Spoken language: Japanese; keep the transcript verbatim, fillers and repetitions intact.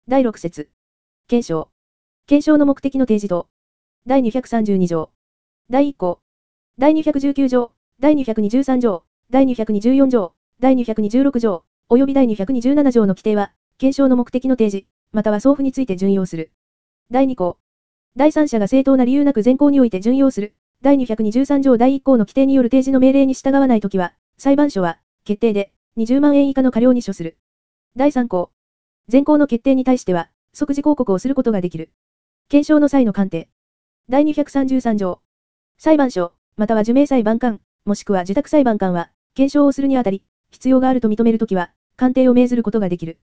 だいろく節。検証。検証の目的の提示と。だいにひゃくさんじゅうに条。だいいっ項。だいにひゃくじゅうきゅう条。だいにひゃくにじゅうさん条。だいにひゃくにじゅうよん条。だいにひゃくにじゅうろく条。及びだいにひゃくにじゅうなな条の規定は、検証の目的の提示、または送付について準用する。だいに項。第三者が正当な理由なく前項において準用する。だいにひゃくにじゅうさん条だいいっ項の規定による提示の命令に従わないときは、裁判所は、決定で、にじゅうまんえん以下の過料に処する。だいさん項。前項の決定に対しては、即時抗告をすることができる。検証の際の鑑定。だいにひゃくさんじゅうさん条。裁判所、または受命裁判官、もしくは受託裁判官は、検証をするにあたり、必要があると認めるときは、鑑定を命ずることができる。